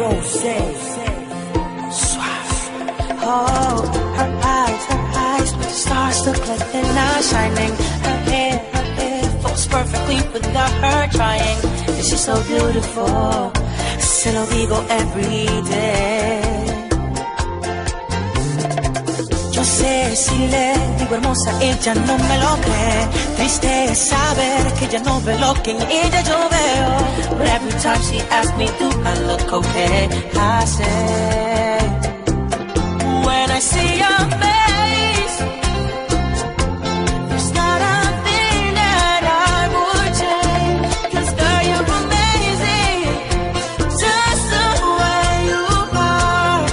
Rosé, suave. Oh, her eyes with the stars look like they're not shining. Her hair falls perfectly without her trying. And she's so beautiful, se lo digo every day. Yo sé, si le digo hermosa, ella no me lo cree. Triste es saber que ella no ve lo que en ella yo veo. But every time she asks me, do I look okay? I say, when I see your face, there's not a thing that I would change. 'Cause girl, you're amazing, just the way you are.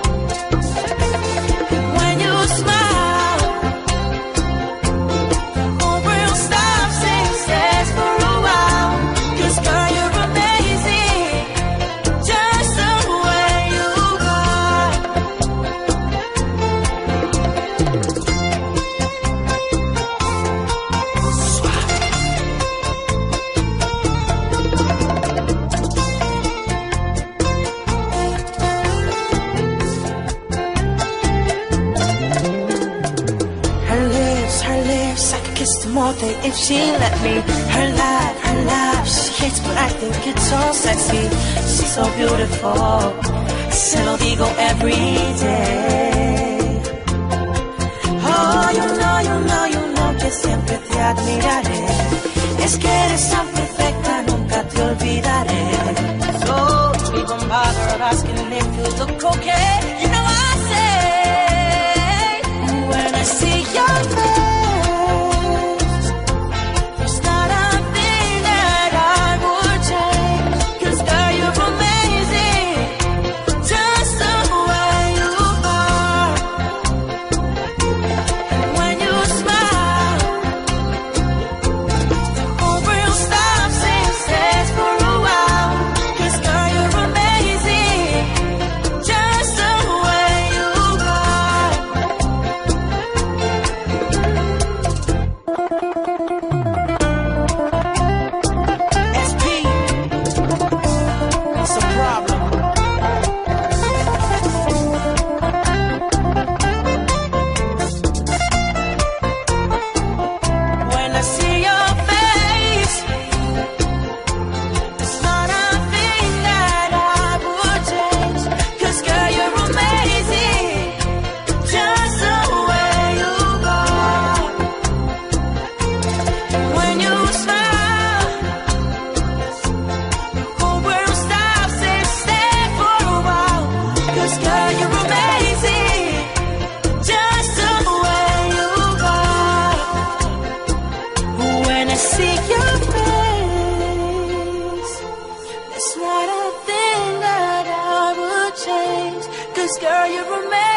When you smile, the whole world stops and stares for a while. 'Cause girl, you're amazing, just the way you are. Her lips, I could kiss them all day if she let me. Her laugh, she hates but I think it's so sexy. She's so beautiful, se lo digo every day. Oh, you know que siempre te admiraré. Es que eres tan perfecta, nunca te olvidaré. So, don't even bother asking if you look okay. You know I say, when I see your face, there's not a thing that I would change. 'Cause girl, you're amazing, just the way you are. And when you smile, the whole world stops and stares for a while. 'Cause girl, you're amazing, just the way you are. SP, it's a problem. When I see your face, there's not a thing that I would change. 'Cause girl, you're amazing, just the way you are. And when you smile, the whole world stops and stares for a while. 'Cause girl, you're amazing, just the way you are. When I see your face, there's not a thing that I would change. 'Cause girl, you're amazing.